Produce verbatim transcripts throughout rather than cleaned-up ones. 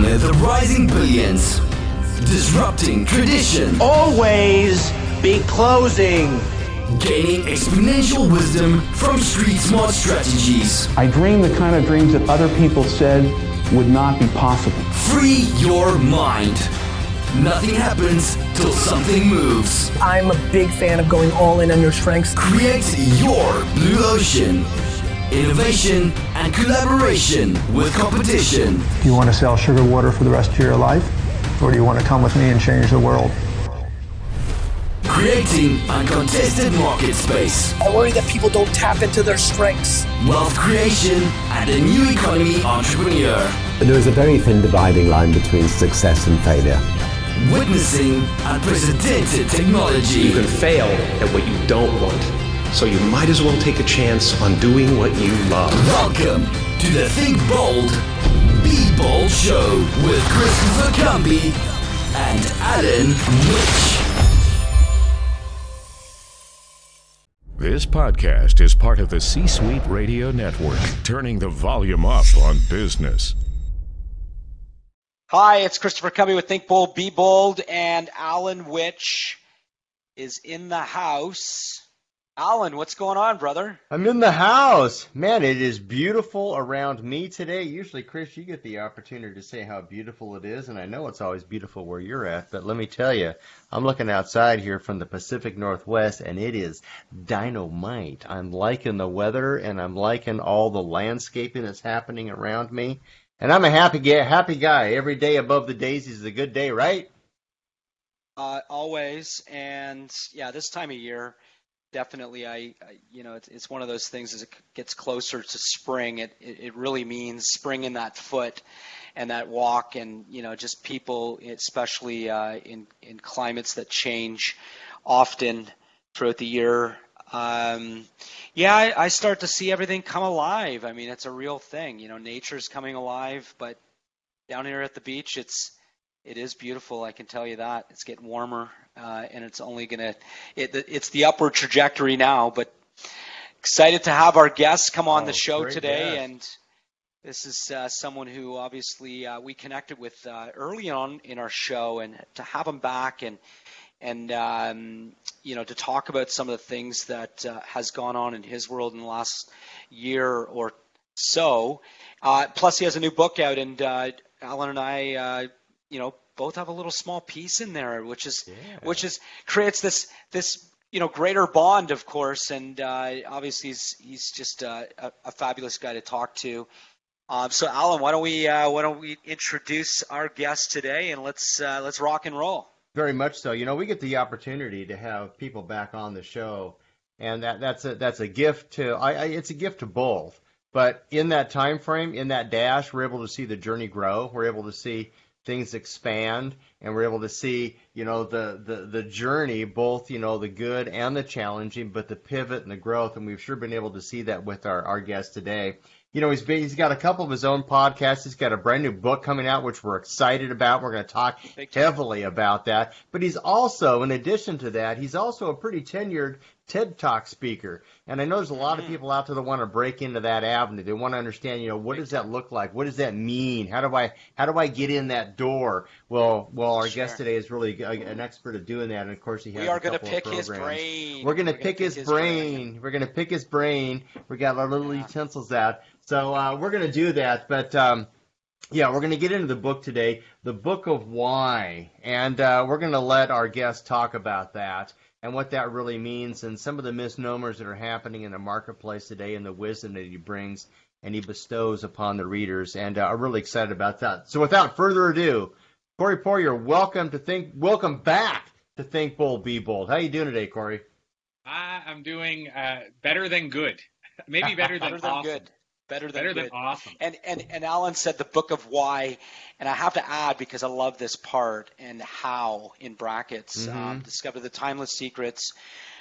Starting at the rising billions. Disrupting tradition. Always be closing. Gaining exponential wisdom from street smart strategies. I dream the kind of dreams that other people said would not be possible. Free your mind. Nothing happens till something moves. I'm a big fan of going all in on your strengths. Create your blue ocean. Innovation and collaboration with competition. Do you want to sell sugar water for the rest of your life? Or do you want to come with me and change the world? Creating uncontested market space. I worry that people don't tap into their strengths. Wealth creation and a new economy entrepreneur. There is a very thin dividing line between success and failure. Witnessing unprecedented technology. You can fail at what you don't want, so you might as well take a chance on doing what you love. Welcome to the Think Bold, Be Bold Show with Christopher Cumby and Alan Witch. This podcast is part of the C-Suite Radio Network, turning the volume up on business. Hi, it's Christopher Cumby with Think Bold, Be Bold, and Alan Witch is in the house. Alan, what's going on, brother? I'm in the house. Man, it is beautiful around me today. Usually, Chris, you get the opportunity to say how beautiful it is, and I know it's always beautiful where you're at, but let me tell you, I'm looking outside here from the Pacific Northwest, and it is dynamite. I'm liking the weather, and I'm liking all the landscaping that's happening around me, and I'm a happy guy, happy guy. Every day above the daisies is a good day, right? Uh, always, and yeah, this time of year, definitely, I, I you know, it's, it's one of those things as it gets closer to spring, it, it, it really means spring in that foot and that walk and, you know, just people, especially uh, in, in climates that change often throughout the year. Um, yeah, I, I start to see everything come alive. I mean, it's a real thing. You know, nature's coming alive, but down here at the beach, it's It is beautiful, I can tell you that. It's getting warmer, uh, and it's only going to it, – it's the upward trajectory now. But excited to have our guests come on oh, the show today. Guest. And this is uh, someone who obviously uh, we connected with uh, early on in our show. And to have him back and, and um, you know, to talk about some of the things that uh, has gone on in his world in the last year or so. Uh, plus, he has a new book out, and uh, Alan and I uh, – you know, both have a little small piece in there, which is, yeah. which is creates this, this, you know, greater bond, of course. And uh, obviously, he's he's just uh, a, a fabulous guy to talk to. Um, so, Alan, why don't we uh, why don't we introduce our guest today, and let's uh, let's rock and roll. Very much so. You know, we get the opportunity to have people back on the show, and that that's a that's a gift to. I, I it's a gift to both. But in that time frame, in that dash, we're able to see the journey grow. We're able to see things expand, and we're able to see, you know, the, the, the journey, both, you know, the good and the challenging, but the pivot and the growth, and we've sure been able to see that with our, our guest today. You know, he's been, he's got a couple of his own podcasts. He's got a brand new book coming out, which we're excited about. We're going to talk heavily about that. But he's also, in addition to that, he's also a pretty tenured TED Talk speaker. And I know there's a lot of people out there that want to break into that avenue. They want to understand, you know, what does that look like? What does that mean? How do I how do I get in that door? Well, well, our sure. guest today is really a, an expert at doing that. And, of course, he has we are a couple going to pick of his programs. brain. We're going to pick, his, his brain. brain. We're going to pick his brain. We got our little yeah. utensils out. So uh, we're going to do that. But, um, yeah, we're going to get into the book today, The Book of Why. And uh, we're going to let our guest talk about that and what that really means and some of the misnomers that are happening in the marketplace today and the wisdom that he brings and he bestows upon the readers. And uh, I'm really excited about that. So without further ado, Corey Poirier, welcome to think, welcome back to Think Bold, Be Bold. How you doing today, Corey? I, I'm doing uh, better than good. Maybe better than, better than awesome. good. Better than Better good. than awesome. And, and and Alan said the Book of Why, and I have to add because I love this part and how in brackets Mm-hmm. um, discover the timeless secrets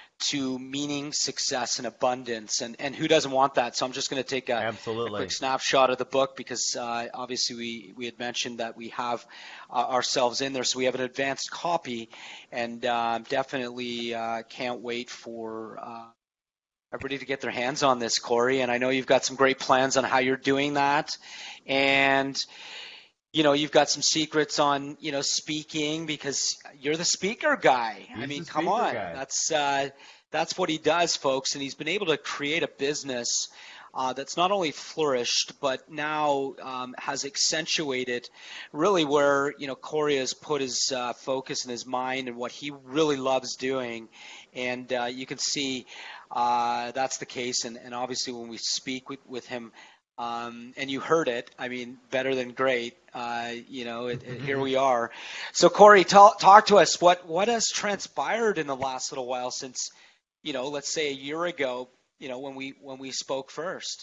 to meaning, success, and abundance. And and who doesn't want that? So I'm just going to take a, Absolutely. a quick snapshot of the book because uh, obviously we we had mentioned that we have uh, ourselves in there, so we have an advanced copy, and uh, definitely uh, can't wait for. Uh, Everybody to get their hands on this, Corey, and I know you've got some great plans on how you're doing that. And you know, you've got some secrets on, you know, speaking because you're the speaker guy. He's I mean, the come speaker on. guy. That's uh, that's what he does, folks. And he's been able to create a business uh, that's not only flourished, but now um, has accentuated really where, you know, Corey has put his uh, focus and his mind and what he really loves doing. And uh, you can see uh, that's the case. And, and obviously when we speak with, with him, Um, and you heard it. I mean, better than great. Uh, you know, it, it, here we are. So, Corey, talk, talk to us. What what has transpired in the last little while since, you know, let's say a year ago, you know, when we when we spoke first?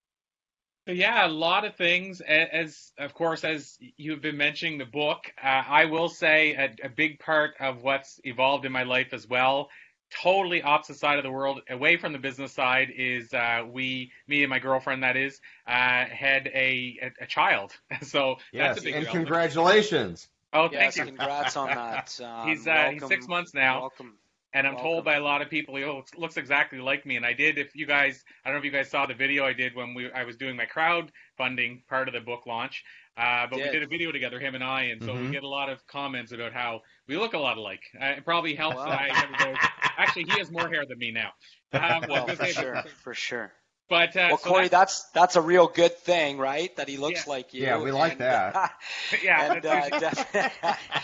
So yeah, a lot of things. As of course, as you've been mentioning the book, uh, I will say a, a big part of what's evolved in my life as well. Totally opposite side of the world, away from the business side, is uh, we, me and my girlfriend, that is, uh, had a, a, a child. So yes, that's a big and development. Congratulations. Oh, yes, thank you. Congrats on that. Um, he's uh, welcome, he's six months now. Welcome. And I'm welcome. told by a lot of people he looks, looks exactly like me. And I did, if you guys, I don't know if you guys saw the video I did when we I was doing my crowdfunding part of the book launch. Uh, but did. we did a video together, him and I, and so mm-hmm. we get a lot of comments about how we look a lot alike. Uh, it probably helps wow. that I never go. Actually, he has more hair than me now. Um, well, for sure, for sure. But uh, well, so Corey, that's, that's that's a real good thing, right? That he looks yeah. like you. Yeah, we like and, that. Uh, yeah, and, uh, def-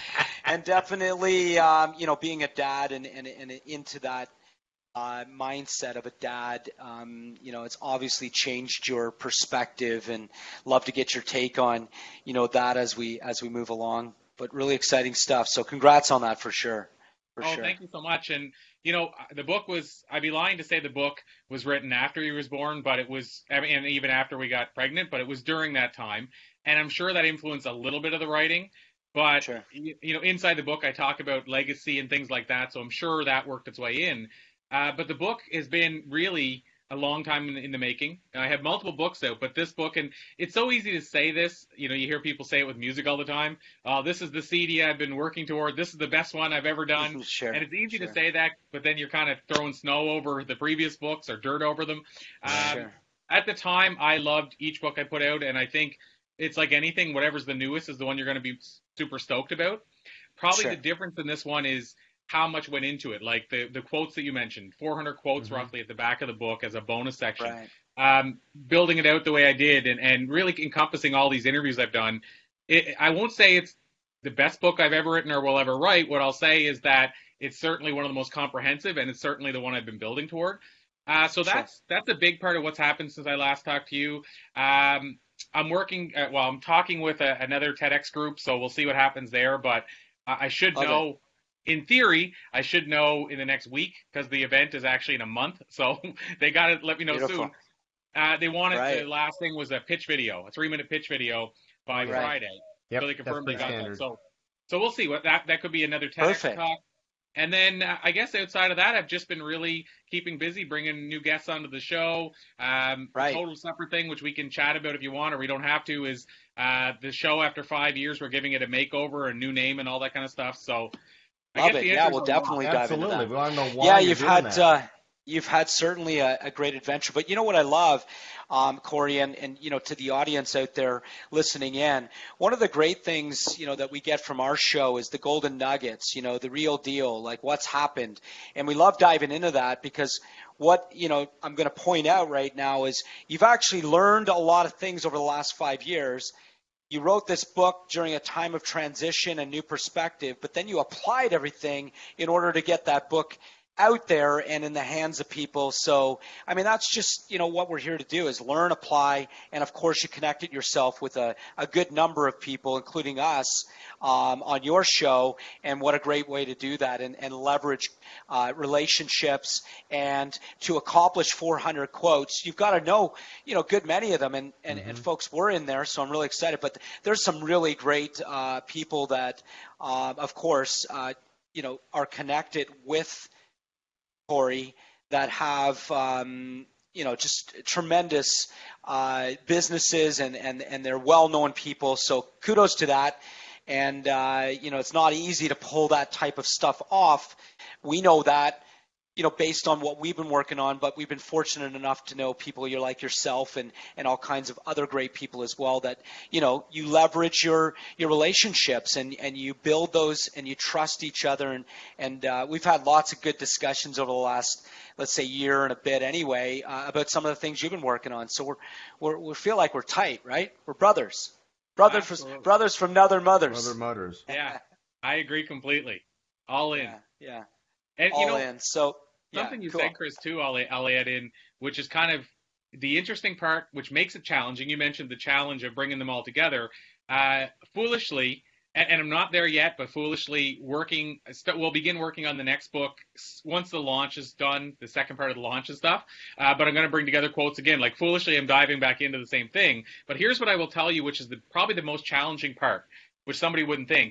and definitely, um, you know, being a dad and, and, and into that uh, mindset of a dad, um, you know, it's obviously changed your perspective, and love to get your take on, you know, that as we as we move along. But really exciting stuff. So congrats on that for sure. For oh, sure. Thank you so much. And you know, the book was, I'd be lying to say the book was written after he was born, but it was, I mean, and even after we got pregnant, but it was during that time. And I'm sure that influenced a little bit of the writing. But, sure. you, you know, inside the book, I talk about legacy and things like that. So I'm sure that worked its way in. Uh, but the book has been really a long time in, in the making. And I have multiple books out, but this book, and it's so easy to say this, you know, you hear people say it with music all the time. Uh, this is the C D I've been working toward. This is the best one I've ever done. Sure, and it's easy sure. to say that, but then you're kind of throwing snow over the previous books or dirt over them. Um, sure. At the time, I loved each book I put out, and I think it's like anything, whatever's the newest is the one you're going to be super stoked about. Probably sure. the difference in this one is how much went into it. Like the, the quotes that you mentioned, four hundred quotes mm-hmm. roughly at the back of the book as a bonus section. Right. Um, building it out the way I did and, and really encompassing all these interviews I've done. It, I won't say it's the best book I've ever written or will ever write. What I'll say is that it's certainly one of the most comprehensive, and it's certainly the one I've been building toward. Uh, so that's sure. that's a big part of what's happened since I last talked to you. Um, I'm working, uh, well, I'm talking with a, another TEDx group, so we'll see what happens there. But uh, I should Love know. It. In theory, I should know in the next week because the event is actually in a month. So they got to let me know Beautiful. soon. Uh, they wanted, right. the last thing was a pitch video, a three-minute pitch video by right. Friday. Yep, so they confirmed they got standard. that. So, so we'll see. What that that could be another TEDx Perfect. talk. And then uh, I guess outside of that, I've just been really keeping busy, bringing new guests onto the show. Um, right. A total separate thing, which we can chat about if you want, or we don't have to, is uh, the show after five years. We're giving it a makeover, a new name, and all that kind of stuff. So. Love it. Yeah, we'll definitely dive Absolutely. into that. We want to know why yeah, you're you've doing had that. uh, you've had certainly a, a great adventure. But you know what I love, um, Corey, and, and you know, to the audience out there listening in, one of the great things, you know, that we get from our show is the golden nuggets, you know, the real deal, like what's happened. And we love diving into that because what, you know, I'm going to point out right now is you've actually learned a lot of things over the last five years. You wrote this book during a time of transition and new perspective, but then you applied everything in order to get that book out there and in the hands of people. So, I mean, that's just, you know, what we're here to do is learn, apply, and of course you connected yourself with a, a good number of people, including us, um, on your show. And what a great way to do that and, and leverage uh, relationships. And to accomplish four hundred quotes, you've got to know, you know, good many of them. And, and, mm-hmm. and folks were in there, so I'm really excited. But there's some really great uh, people that, uh, of course, uh, you know, are connected with Corey that have, um, you know, just tremendous uh, businesses and, and, and they're well-known people. So kudos to that. And, uh, you know, it's not easy to pull that type of stuff off. We know that. you know, based on what we've been working on, but we've been fortunate enough to know people you're like yourself and, and all kinds of other great people as well that, you know, you leverage your, your relationships and, and you build those and you trust each other. And, and uh, we've had lots of good discussions over the last, let's say, year and a bit anyway, uh, about some of the things you've been working on. So we're, we're, we feel like we're tight, right? We're brothers. Brothers, from, brothers from other mothers. Other mothers. Yeah, I agree completely. All in. Yeah, yeah. And, all you know, in. So something yeah, you cool. said, Chris, too, I'll, I'll add in, which is kind of the interesting part, which makes it challenging. You mentioned the challenge of bringing them all together. Uh, foolishly, and, and I'm not there yet, but foolishly working, st- we'll begin working on the next book once the launch is done, the second part of the launch and stuff. Uh, but I'm going to bring together quotes again. Like foolishly, I'm diving back into the same thing. But here's what I will tell you, which is the, probably the most challenging part, which somebody wouldn't think,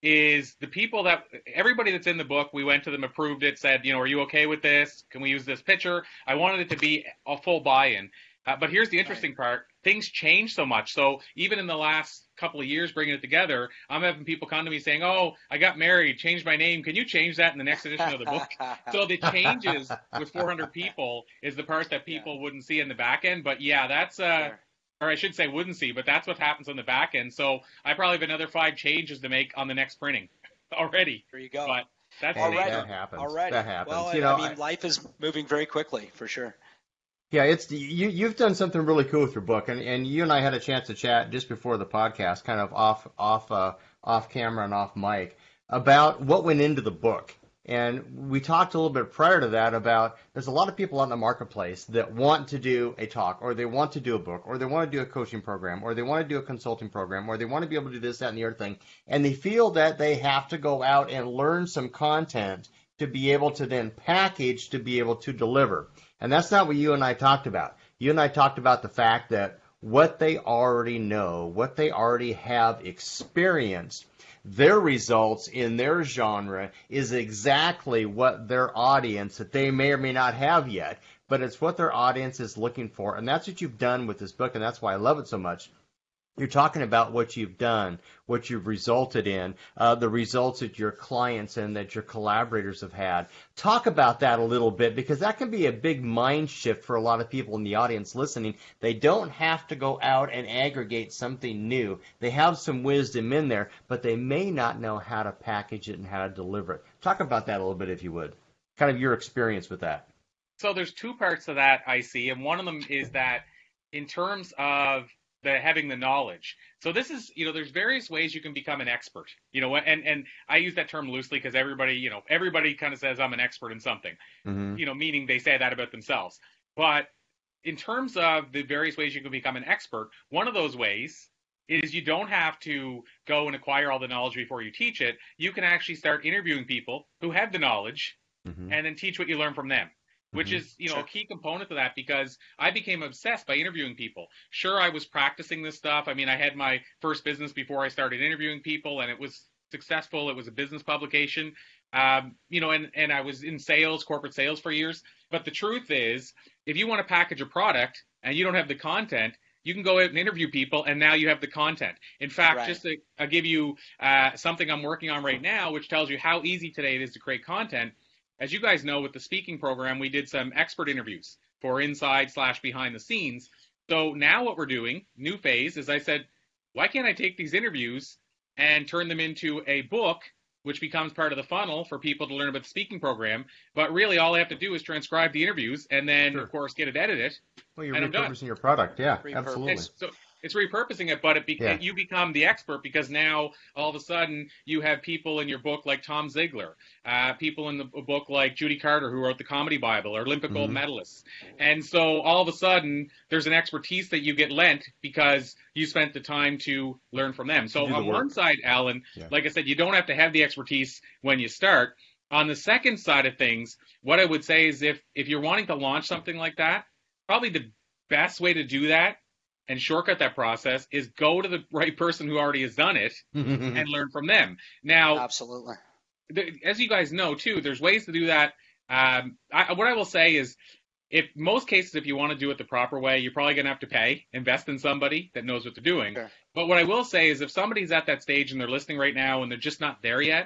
is the people that, everybody that's in the book, we went to them, approved it, said, you know, are you okay with this? Can we use this picture? I wanted it to be a full buy-in. Uh, but here's the interesting part. Things change so much. So even in the last couple of years bringing it together, I'm having people come to me saying, oh, I got married, changed my name. Can you change that in the next edition of the book? So the changes with four hundred people is the part that people yeah. wouldn't see in the back end. But yeah, that's uh, sure. or I should say wouldn't see, but that's what happens on the back end. So I probably have another five changes to make on the next printing already. There you go. But that's already. That happens. Already. That happens. Well, you I, know, I mean, life is moving very quickly, for sure. Yeah, it's you. You've done something really cool with your book, and, and you and I had a chance to chat just before the podcast, kind of off off uh, off camera and off mic, about what went into the book. And we talked a little bit prior to that about there's a lot of people out in the marketplace that want to do a talk, or they want to do a book, or they want to do a coaching program, or they want to do a consulting program, or they want to be able to do this, that, and the other thing, and they feel that they have to go out and learn some content to be able to then package to be able to deliver. And that's not what you and I talked about. You and I talked about the fact that what they already know, what they already have experienced, their results in their genre is exactly what their audience, that they may or may not have yet, but it's what their audience is looking for. And that's what you've done with this book, and that's why I love it so much. You're talking about what you've done, what you've resulted in, uh, the results that your clients and that your collaborators have had. Talk about that a little bit, because that can be a big mind shift for a lot of people in the audience listening. They don't have to go out and aggregate something new. They have some wisdom in there, but they may not know how to package it and how to deliver it. Talk about that a little bit, if you would. Kind of your experience with that. So there's two parts to that I see, and one of them is that in terms of the having the knowledge. So this is, you know, there's various ways you can become an expert, you know, and, and I use that term loosely because everybody, you know, everybody kind of says I'm an expert in something, mm-hmm. you know, meaning they say that about themselves. But in terms of the various ways you can become an expert, one of those ways is you don't have to go and acquire all the knowledge before you teach it. You can actually start interviewing people who have the knowledge mm-hmm. and then teach what you learn from them. Which is, you know, sure. a key component to that, because I became obsessed by interviewing people. Sure, I was practicing this stuff. I mean, I had my first business before I started interviewing people, and it was successful. It was a business publication, um, you know, and, and I was in sales, corporate sales for years. But the truth is, if you want to package a product and you don't have the content, you can go out and interview people, and now you have the content. In fact, right. just to I'll give you uh, something I'm working on right now, which tells you how easy today it is to create content. As you guys know, with the speaking program, we did some expert interviews for inside slash behind the scenes. So now what we're doing, new phase, is I said, why can't I take these interviews and turn them into a book, which becomes part of the funnel for people to learn about the speaking program? But really, all I have to do is transcribe the interviews and then, sure. of course, get it edited. Well, you're repurposing your product. Yeah, Repurpose. absolutely. And so, it's repurposing it, but it be- yeah. you become the expert, because now all of a sudden you have people in your book like Tom Ziegler, uh, people in the book like Judy Carter, who wrote the Comedy Bible, or Olympic mm-hmm. gold medalists. And so all of a sudden there's an expertise that you get lent because you spent the time to learn from them. So on one side, Alan, yeah. like I said, you don't have to have the expertise when you start. On the second side of things, what I would say is if, if you're wanting to launch something like that, probably the best way to do that and shortcut that process is go to the right person who already has done it and learn from them. Now, absolutely. The, as you guys know, too, there's ways to do that. Um, I, what I will say is, if most cases, if you want to do it the proper way, you're probably going to have to pay, invest in somebody that knows what they're doing. Sure. But what I will say is, if somebody's at that stage and they're listening right now and they're just not there yet,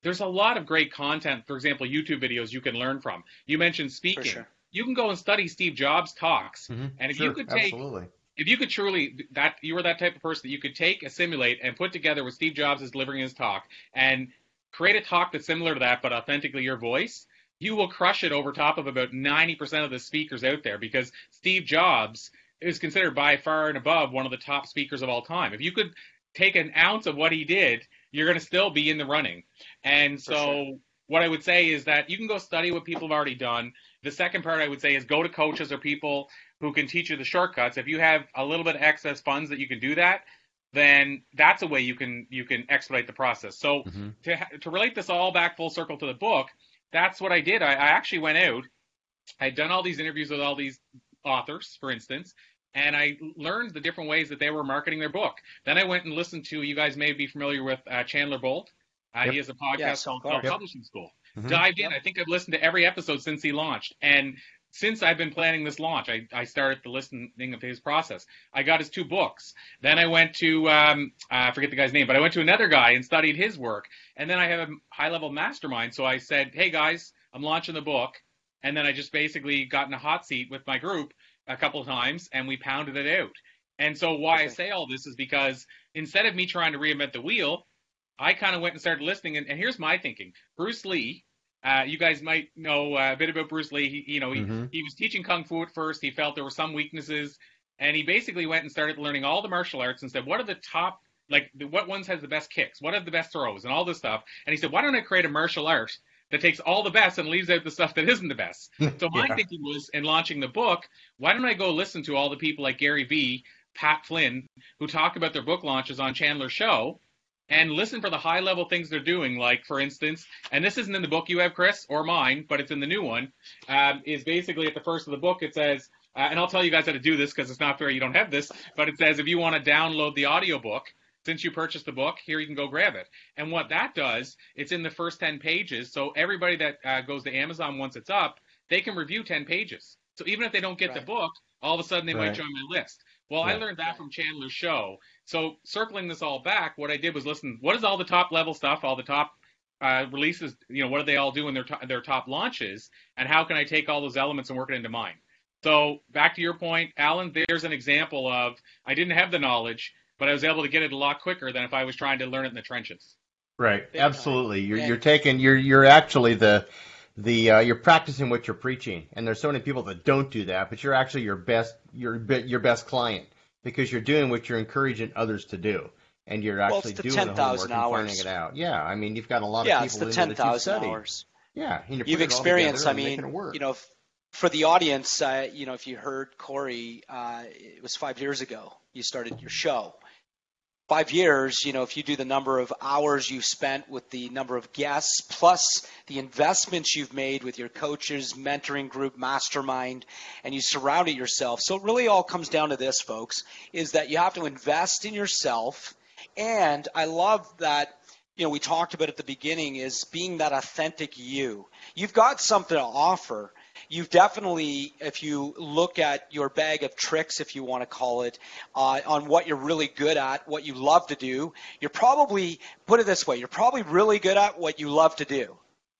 there's a lot of great content, for example, YouTube videos you can learn from. You mentioned speaking. Sure. You can go and study Steve Jobs talks. Mm-hmm. And if sure, you could take, absolutely. if you could truly, that you were that type of person that you could take, assimilate, and put together what Steve Jobs is delivering his talk and create a talk that's similar to that, but authentically your voice, you will crush it over top of about ninety percent of the speakers out there, because Steve Jobs is considered by far and above one of the top speakers of all time. If you could take an ounce of what he did, you're going to still be in the running. And so sure. what I would say is that you can go study what people have already done. The second part I would say is go to coaches or people who can teach you the shortcuts. If you have a little bit of excess funds that you can do that, then that's a way you can you can expedite the process. So mm-hmm. to to relate this all back full circle to the book, that's what I did. I, I actually went out. I'd done all these interviews with all these authors, for instance, and I learned the different ways that they were marketing their book. Then I went and listened to, you guys may be familiar with uh, Chandler Bolt. Uh, yep. He has a podcast yes, called yep. Publishing School. Mm-hmm. Dived in. Yep. I think I've listened to every episode since he launched. And since I've been planning this launch, I, I started the listening of his process. I got his two books. Then I went to, um, I forget the guy's name, but I went to another guy and studied his work. And then I have a high-level mastermind. So I said, hey, guys, I'm launching the book. And then I just basically got in a hot seat with my group a couple of times, and we pounded it out. And so why okay. I say all this is because instead of me trying to reinvent the wheel, I kind of went and started listening. And, and here's my thinking. Bruce Lee, uh, you guys might know a bit about Bruce Lee. He, you know, he, mm-hmm. he was teaching Kung Fu at first. He felt there were some weaknesses. And he basically went and started learning all the martial arts and said, what are the top, like, what ones has the best kicks? What are the best throws and all this stuff? And he said, why don't I create a martial art that takes all the best and leaves out the stuff that isn't the best? So my yeah. thinking was, in launching the book, why don't I go listen to all the people like Gary Vee, Pat Flynn, who talk about their book launches on Chandler's show, and listen for the high-level things they're doing. Like, for instance, and this isn't in the book you have, Chris, or mine, but it's in the new one, um, is basically at the first of the book, it says, uh, and I'll tell you guys how to do this because it's not fair you don't have this, but it says if you want to download the audiobook, since you purchased the book, here you can go grab it. And what that does, it's in the first ten pages, so everybody that uh, goes to Amazon once it's up, they can review ten pages. So even if they don't get right. the book, all of a sudden they right. might join my list. Well, yeah. I learned that from Chandler's show. So circling this all back, what I did was listen, what is all the top level stuff, all the top uh, releases, you know, what do they all do in their, to- their top launches, and how can I take all those elements and work it into mine? So back to your point, Alan, there's an example of I didn't have the knowledge, but I was able to get it a lot quicker than if I was trying to learn it in the trenches. Right, absolutely. You're you're taking you're you're actually the the uh, you're practicing what you're preaching, and there's so many people that don't do that, but you're actually your best your your best client because you're doing what you're encouraging others to do, and you're actually well, the doing ten, the homework and hours. finding it out. Yeah, I mean you've got a lot yeah, of people it's the in ten thousand hours. Yeah, and you you've experienced. I mean, you know, for the audience, uh, you know, if you heard Corey, uh, it was five years ago you started your show. Five years, you know, if you do the number of hours you've spent with the number of guests, plus the investments you've made with your coaches, mentoring group, mastermind, and you surrounded yourself. So it really all comes down to this, folks, is that you have to invest in yourself. And I love that, you know, we talked about at the beginning is being that authentic you. You've got something to offer. You've definitely, if you look at your bag of tricks, if you want to call it, uh, on what you're really good at, what you love to do, you're probably, put it this way, you're probably really good at what you love to do.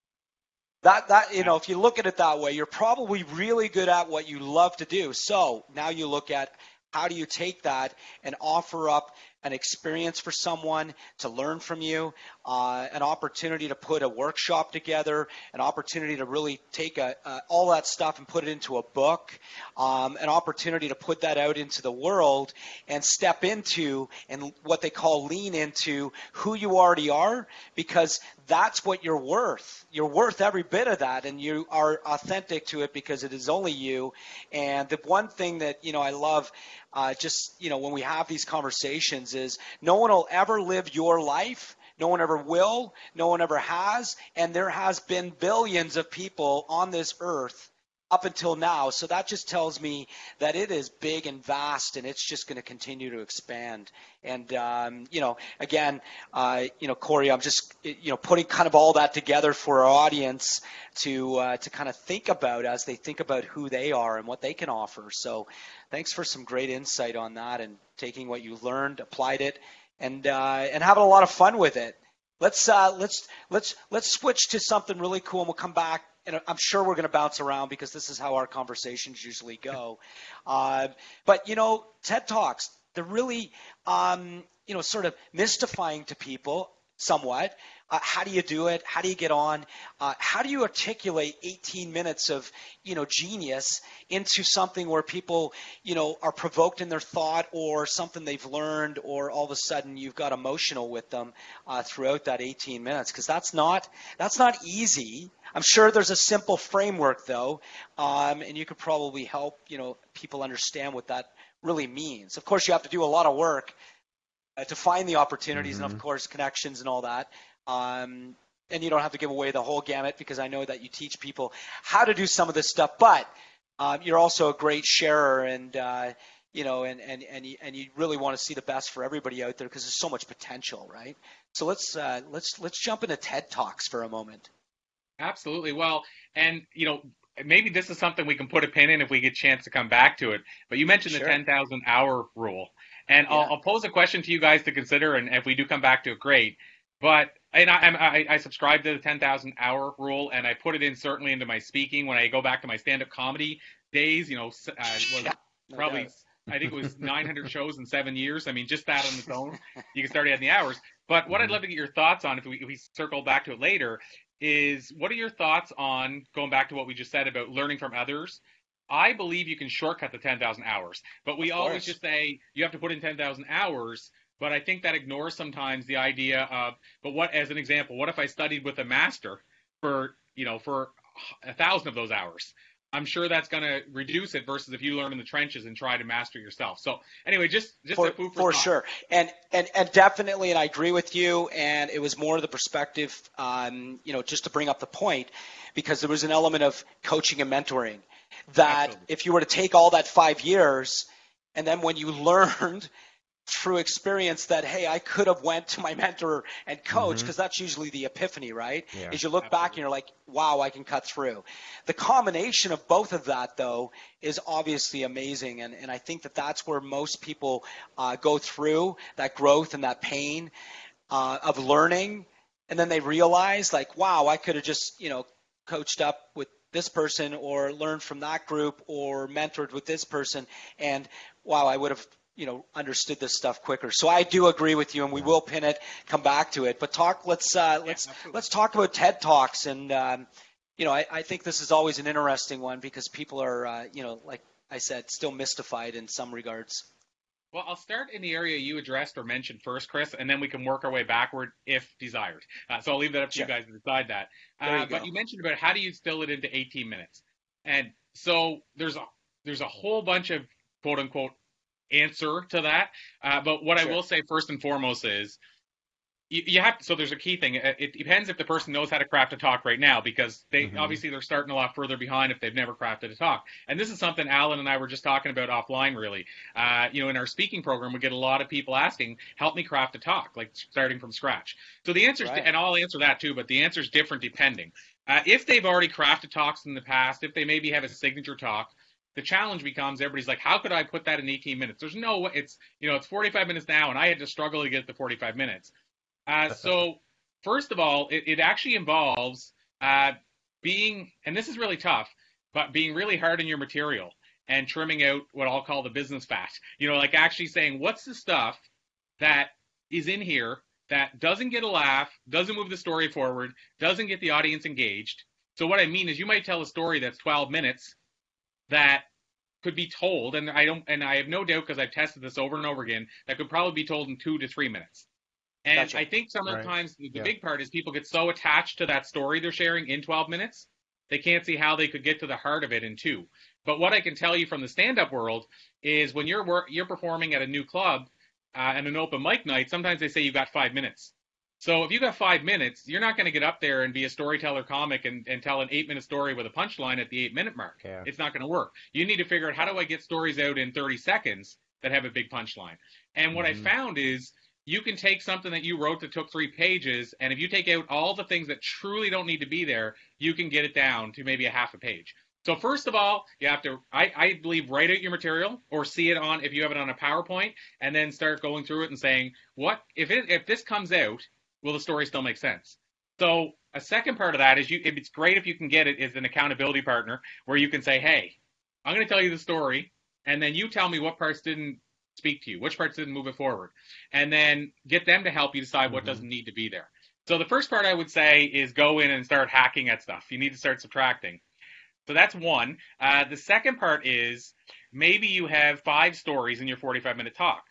That, that you know, if you look at it that way, you're probably really good at what you love to do. So now you look at how do you take that and offer up an experience for someone to learn from you, uh, an opportunity to put a workshop together, an opportunity to really take a, uh, all that stuff and put it into a book, um, an opportunity to put that out into the world and step into and what they call lean into who you already are, because that's what you're worth. You're worth every bit of that, and you are authentic to it because it is only you. And the one thing that, you know, I love uh, just, you know, when we have these conversations is no one will ever live your life. No one ever will. No one ever has. And there has been billions of people on this earth up until now. So that just tells me that it is big and vast, and it's just going to continue to expand. And, um, you know, again, uh, you know, Corey, I'm just, you know, putting kind of all that together for our audience to uh, to kind of think about as they think about who they are and what they can offer. So thanks for some great insight on that and taking what you learned, applied it, and uh, and having a lot of fun with it. let's uh, let's let's let's switch to something really cool, and we'll come back. And I'm sure we're going to bounce around because this is how our conversations usually go. Uh, but you know, TED Talks, they're really um, you know sort of mystifying to people somewhat. Uh, how do you do it? How do you get on? Uh, how do you articulate eighteen minutes of, you know, genius into something where people, you know, are provoked in their thought or something they've learned, or all of a sudden you've got emotional with them uh, throughout that eighteen minutes? Because that's not that's not easy. I'm sure there's a simple framework though, um, and you could probably help, you know, people understand what that really means. Of course, you have to do a lot of work uh, to find the opportunities, mm-hmm. and of course connections and all that. Um, and you don't have to give away the whole gamut, because I know that you teach people how to do some of this stuff, but um, you're also a great sharer, and uh, you know, and and and you, and you really want to see the best for everybody out there, because there's so much potential, right? So let's uh, let's let's jump into TED Talks for a moment. Absolutely. Well, and you know, maybe this is something we can put a pin in if we get a chance to come back to it. But you mentioned sure. the ten thousand hour rule, and yeah. I'll, I'll pose a question to you guys to consider, and if we do come back to it, great. But and I, I, I subscribe to the ten thousand hour rule, and I put it in certainly into my speaking when I go back to my stand-up comedy days. You know, uh, was yeah, no probably doubt. I think it was nine hundred shows in seven years. I mean, just that on its own, you can start adding the hours. But what mm-hmm. I'd love to get your thoughts on, if we, if we circle back to it later, is what are your thoughts on going back to what we just said about learning from others? I believe you can shortcut the ten thousand hours, but we always just say you have to put in ten thousand hours. But I think that ignores sometimes the idea of, but what, as an example, what if I studied with a master for, you know, for a thousand of those hours? I'm sure that's going to reduce it versus if you learn in the trenches and try to master yourself. So anyway, just, just for, a food for, for thought. sure. And, and, and definitely, and I agree with you. And it was more the perspective, um, you know, just to bring up the point, because there was an element of coaching and mentoring that Absolutely. If you were to take all that five years and then when you learned through experience that, hey, I could have went to my mentor and coach, because mm-hmm. that's usually the epiphany, right? Yeah, Is you look absolutely. Back and you're like, wow, I can cut through. The combination of both of that, though, is obviously amazing. And, and I think that that's where most people uh, go through that growth and that pain uh, of learning. And then they realize, like, wow, I could have just, you know, coached up with this person or learned from that group or mentored with this person. And wow, I would have you know, understood this stuff quicker. So I do agree with you, and we will pin it, come back to it. But talk, let's uh, let's yeah, let's talk about TED Talks, and um, you know, I, I think this is always an interesting one because people are, uh, you know, like I said, still mystified in some regards. Well, I'll start in the area you addressed or mentioned first, Chris, and then we can work our way backward if desired. Uh, so I'll leave that up to sure. you guys to decide that. Uh, you but you mentioned about how do you distill it into eighteen minutes, and so there's a there's a whole bunch of quote unquote answer to that. Uh, but what sure. I will say first and foremost is you, you have to, so there's a key thing. It, it depends if the person knows how to craft a talk right now, because they mm-hmm. obviously they're starting a lot further behind if they've never crafted a talk. And this is something Alan and I were just talking about offline, really. Uh, you know, in our speaking program, we get a lot of people asking, help me craft a talk, like starting from scratch. So the answer is, right. and I'll answer that too, but the answer is different depending. Uh, if they've already crafted talks in the past, if they maybe have a signature talk, the challenge becomes everybody's like, how could I put that in eighteen minutes? There's no way. It's, you know, it's forty-five minutes now, and I had to struggle to get the forty-five minutes. Uh, so first of all, it, it actually involves uh, being, and this is really tough, but being really hard on your material and trimming out what I'll call the business fat. You know, like actually saying, what's the stuff that is in here that doesn't get a laugh, doesn't move the story forward, doesn't get the audience engaged. So what I mean is you might tell a story that's twelve minutes that could be told, and I don't, and I have no doubt because I've tested this over and over again, that could probably be told in two to three minutes. And gotcha. I think some of the right. times the yeah. big part is people get so attached to that story they're sharing in twelve minutes, they can't see how they could get to the heart of it in two. But what I can tell you from the stand-up world is when you're work, you're performing at a new club uh, and an open mic night, sometimes they say you've got five minutes. So if you got five minutes, you're not going to get up there and be a storyteller comic and, and tell an eight-minute story with a punchline at the eight-minute mark. Yeah. It's not going to work. You need to figure out how do I get stories out in thirty seconds that have a big punchline. And what mm-hmm. I found is you can take something that you wrote that took three pages, and if you take out all the things that truly don't need to be there, you can get it down to maybe a half a page. So first of all, you have to, I, I believe, write out your material or see it on, if you have it on a PowerPoint, and then start going through it and saying, what if it, if this comes out will the story still make sense? So a second part of that is you. It's great if you can get it as an accountability partner where you can say, hey, I'm going to tell you the story, and then you tell me what parts didn't speak to you, which parts didn't move it forward, and then get them to help you decide what mm-hmm. doesn't need to be there. So the first part I would say is go in and start hacking at stuff. You need to start subtracting. So that's one. Uh, the second part is maybe you have five stories in your forty-five minute talk.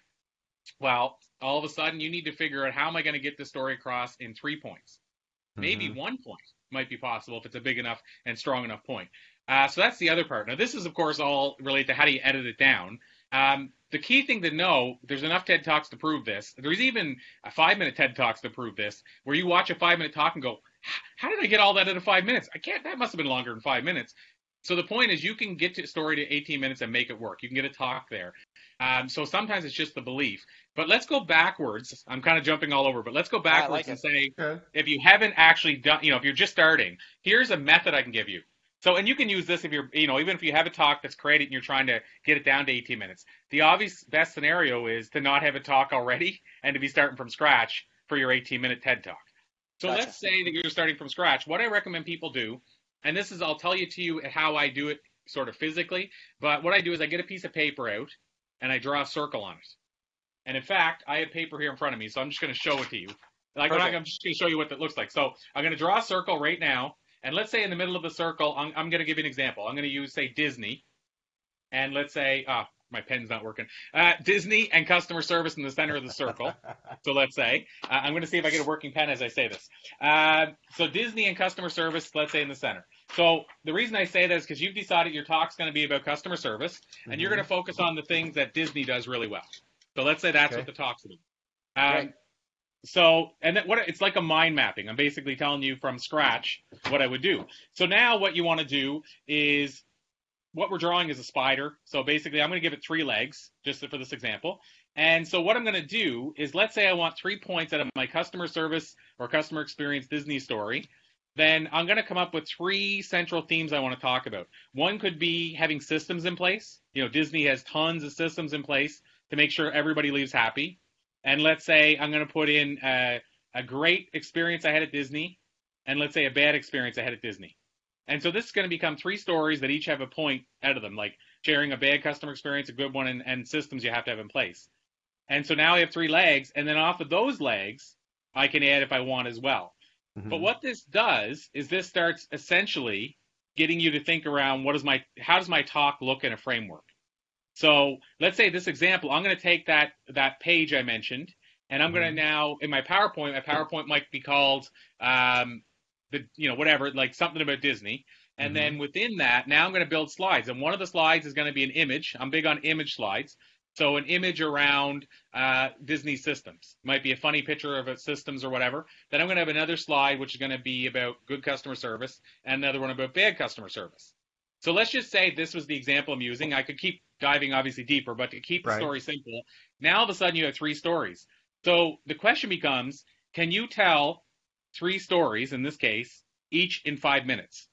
Well, all of a sudden you need to figure out how am I going to get this story across in three points. Maybe mm-hmm. one point might be possible if it's a big enough and strong enough point. Uh, so that's the other part. Now, this is, of course, all related to how do you edit it down. Um, the key thing to know, there's enough TED Talks to prove this. There's even a five-minute TED Talks to prove this, where you watch a five-minute talk and go, how did I get all that into five minutes? I can't. That must have been longer than five minutes. So the point is you can get a story to eighteen minutes and make it work. You can get a talk there. Um, so sometimes it's just the belief. But let's go backwards. I'm kind of jumping all over, but let's go backwards like and say, okay. if you haven't actually done, you know, if you're just starting, here's a method I can give you. So, and you can use this if you're, you know, even if you have a talk that's created and you're trying to get it down to eighteen minutes. The obvious best scenario is to not have a talk already and to be starting from scratch for your eighteen minute TED Talk. So gotcha. Let's say that you're starting from scratch. What I recommend people do, and this is, I'll tell you to you how I do it sort of physically, but what I do is I get a piece of paper out and I draw a circle on it. And in fact, I have paper here in front of me, so I'm just going to show it to you. Like, I'm, I'm just going to show you what that looks like. So I'm going to draw a circle right now. And let's say in the middle of the circle, I'm, I'm going to give you an example. I'm going to use, say, Disney. And let's say, ah, my pen's not working. Uh, Disney and customer service in the center of the circle. So let's say, uh, I'm going to see if I get a working pen as I say this. Uh, so Disney and customer service, let's say in the center. So the reason I say that is because you've decided your talk's going to be about customer service, and mm-hmm. you're going to focus on the things that Disney does really well. So let's say that's okay. what the talk's about. Um, right. So, and that, what it's like a mind mapping. I'm basically telling you from scratch what I would do. So now what you want to do is, what we're drawing is a spider. So basically I'm going to give it three legs, just for this example. And so what I'm going to do is, let's say I want three points out of my customer service or customer experience Disney story. Then I'm going to come up with three central themes I want to talk about. One could be having systems in place. You know, Disney has tons of systems in place to make sure everybody leaves happy. And let's say I'm going to put in a, a great experience I had at Disney, and let's say a bad experience I had at Disney. And so this is going to become three stories that each have a point out of them, like sharing a bad customer experience, a good one, and, and systems you have to have in place. And so now I have three legs, and then off of those legs, I can add if I want as well. Mm-hmm. But what this does is this starts essentially getting you to think around what is my, how does my talk look in a framework? So let's say this example, I'm going to take that, that page I mentioned, and I'm mm-hmm. going to now, in my PowerPoint, my PowerPoint might be called, um, the you know, whatever, like something about Disney. And mm-hmm. then within that, now I'm going to build slides. And one of the slides is going to be an image. I'm big on image slides. So an image around uh, Disney systems. Might be a funny picture of a systems or whatever. Then I'm going to have another slide, which is going to be about good customer service, and another one about bad customer service. So let's just say this was the example I'm using. I could keep diving obviously deeper, but to keep the right. story simple, now all of a sudden you have three stories. So the question becomes, can you tell three stories, in this case, each in five minutes?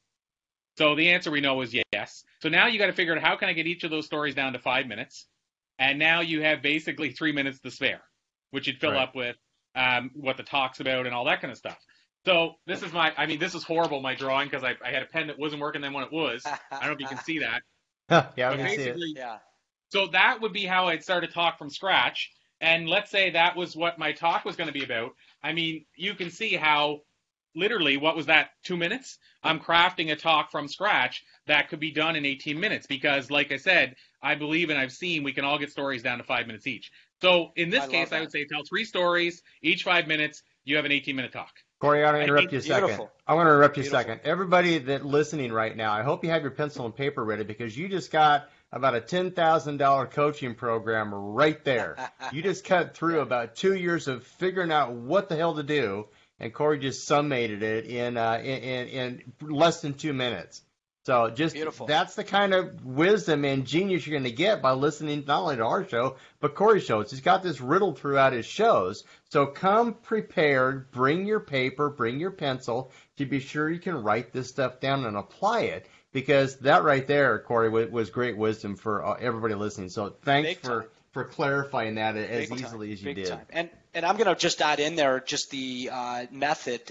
So the answer we know is yes. So now you got to figure out, how can I get each of those stories down to five minutes? And now you have basically three minutes to spare, which you'd fill right. up with um, what the talk's about and all that kind of stuff. So this is my, I mean, this is horrible, my drawing, because I, I had a pen that wasn't working then when it was. I don't know if you can see that. yeah, I can see it. Yeah. So that would be how I'd start a talk from scratch. And let's say that was what my talk was going to be about. I mean, you can see how literally, what was that, two minutes? I'm crafting a talk from scratch that could be done in eighteen minutes because, like I said, I believe and I've seen we can all get stories down to five minutes each. So in this I case, I would say tell three stories, each five minutes, you have an eighteen-minute talk. Corey, I want to interrupt you a second. Beautiful. I want to interrupt you a Beautiful. second. Everybody that listening right now, I hope you have your pencil and paper ready because you just got about a ten thousand dollars coaching program right there. You just cut through about two years of figuring out what the hell to do, and Corey just summated it in uh, in, in, in less than two minutes. So just Beautiful. That's the kind of wisdom and genius you're going to get by listening not only to our show, but Corey's shows. He's got this riddled throughout his shows. So come prepared, bring your paper, bring your pencil to be sure you can write this stuff down and apply it. Because that right there, Corey, was great wisdom for everybody listening. So thanks Big for, time. for clarifying that as Big easily time. as you Big did. Time. And and I'm going to just add in there just the uh, method.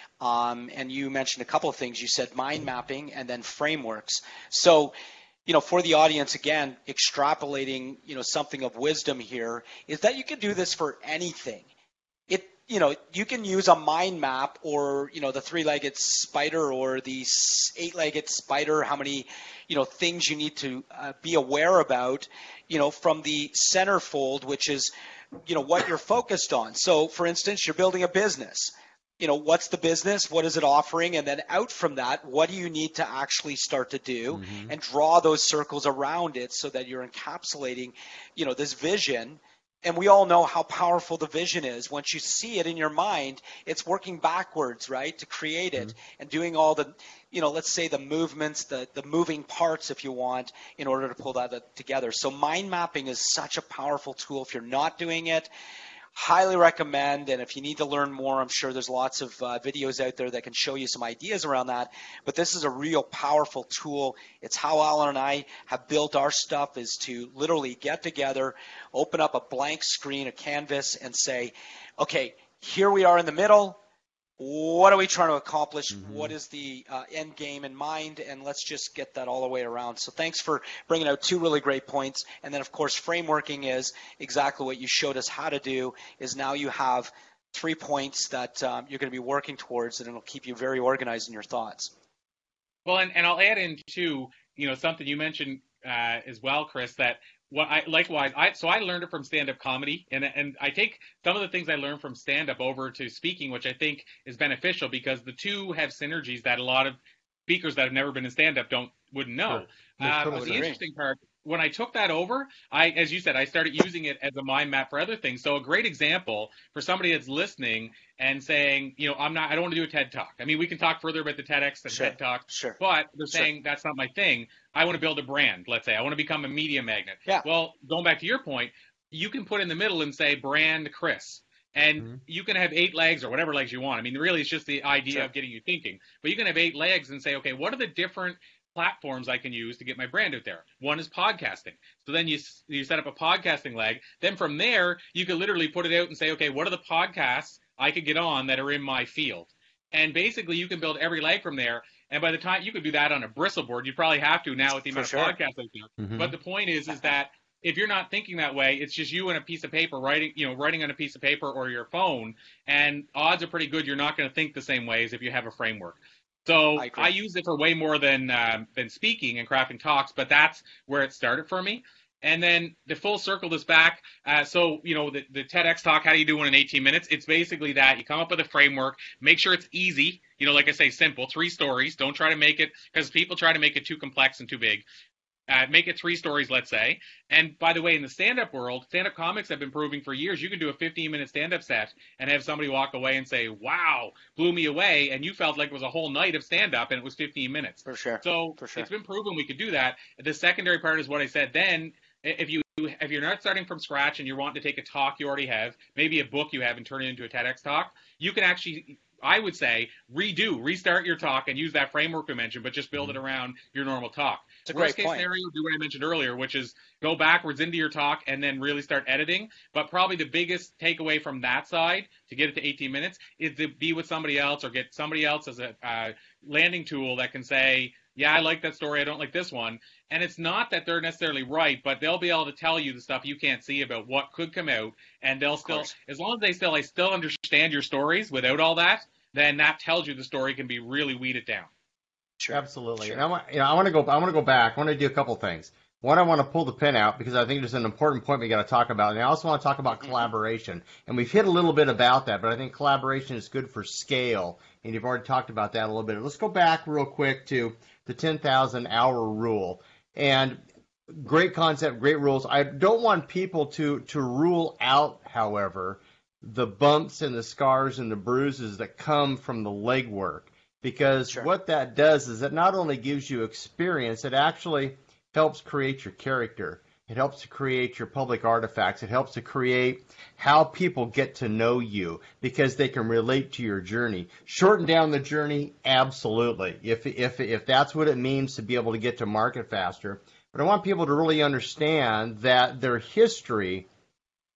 Um, and you mentioned a couple of things. You said mind mapping and then frameworks. So, you know, for the audience, again, extrapolating, you know, something of wisdom here is that you can do this for anything. It, you know, you can use a mind map or, you know, the three-legged spider or the eight-legged spider, how many, you know, things you need to uh, be aware about, you know, from the centerfold, which is, you know, what you're focused on. So, for instance, you're building a business. You know, what's the business? What is it offering? And then out from that, what do you need to actually start to do mm-hmm. and draw those circles around it so that you're encapsulating, you know, this vision. And we all know how powerful the vision is. Once you see it in your mind, it's working backwards, right, to create it mm-hmm. and doing all the, you know, let's say the movements, the, the moving parts, if you want, in order to pull that together. So mind mapping is such a powerful tool. If you're not doing it, highly recommend, and if you need to learn more, I'm sure there's lots of uh, videos out there that can show you some ideas around that. But this is a real powerful tool. It's how Alan and I have built our stuff, is to literally get together, open up a blank screen, a canvas, and say, okay, here we are in the middle. What are we trying to accomplish? Mm-hmm. What is the uh, end game in mind? And let's just get that all the way around. So thanks for bringing out two really great points. And then, of course, frameworking is exactly what you showed us how to do, is now you have three points that um, you're going to be working towards, and it'll keep you very organized in your thoughts. Well, and, and I'll add in, too, you know, something you mentioned uh, as well, Chris, that What I likewise, I so I learned it from stand-up comedy, and and I take some of the things I learned from stand-up over to speaking, which I think is beneficial because the two have synergies that a lot of speakers that have never been in stand-up don't wouldn't know. Sure. Uh, totally but the agree. interesting part, when I took that over, I, as you said, I started using it as a mind map for other things. So a great example for somebody that's listening and saying, you know, I'm not, I don't want to do a TED Talk. I mean, we can talk further about the TEDx and sure. TED Talk, sure. but they're sure. saying that's not my thing. I want to build a brand, let's say. I want to become a media magnet. Yeah. Well, going back to your point, you can put in the middle and say brand Chris. And mm-hmm. you can have eight legs or whatever legs you want. I mean, really, it's just the idea sure. of getting you thinking. But you can have eight legs and say, okay, what are the different platforms I can use to get my brand out there? One is podcasting. So then you you set up a podcasting leg. Then from there, you can literally put it out and say, okay, what are the podcasts I could get on that are in my field? And basically, you can build every leg from there. And by the time you could do that on a bristle board, you probably have to now with the amount For of sure. podcasts out there. Mm-hmm. But the point is, is that if you're not thinking that way, it's just you and a piece of paper writing, you know, writing on a piece of paper or your phone, and odds are pretty good you're not going to think the same way as if you have a framework. So I, I use it for way more than um, than speaking and crafting talks, but that's where it started for me. And then to full circle this back, uh, so, you know, the, the TEDx talk, how do you do one in eighteen minutes? It's basically that. You come up with a framework, make sure it's easy. You know, like I say, simple, three stories. Don't try to make it, because people try to make it too complex and too big. Uh, make it three stories, let's say. And by the way, in the stand-up world, stand-up comics have been proving for years, you can do a fifteen-minute stand-up set and have somebody walk away and say, wow, blew me away, and you felt like it was a whole night of stand-up, and it was fifteen minutes. For sure. So for sure. It's been proven we could do that. The secondary part is what I said. Then, if you if you're not starting from scratch and you're wanting to take a talk you already have, maybe a book you have and turn it into a TEDx talk, you can actually, I would say, redo, restart your talk and use that framework we mentioned, but just build it around your normal talk. It's a Worst great case point. scenario, do what I mentioned earlier, which is go backwards into your talk and then really start editing. But probably the biggest takeaway from that side to get it to eighteen minutes is to be with somebody else or get somebody else as a uh, landing tool that can say, yeah, I like that story, I don't like this one. And it's not that they're necessarily right, but they'll be able to tell you the stuff you can't see about what could come out. And they'll still, as long as they still, I still understand your stories without all that, then that tells you the story can be really weeded down. Sure. Absolutely. Sure. And I want, you know, I want to go. I want to go back. I want to do a couple things. One, I want to pull the pin out because I think there's an important point we got to talk about. And I also want to talk about collaboration. And we've hit a little bit about that, but I think collaboration is good for scale. And you've already talked about that a little bit. Let's go back real quick to the ten thousand hour rule. And great concept, great rules. I don't want people to to rule out, however, the bumps and the scars and the bruises that come from the legwork. Because sure. what that does is it not only gives you experience, it actually helps create your character. It helps to create your public artifacts. It helps to create how people get to know you because they can relate to your journey. Shorten down the journey, absolutely, if if if that's what it means to be able to get to market faster. But I want people to really understand that their history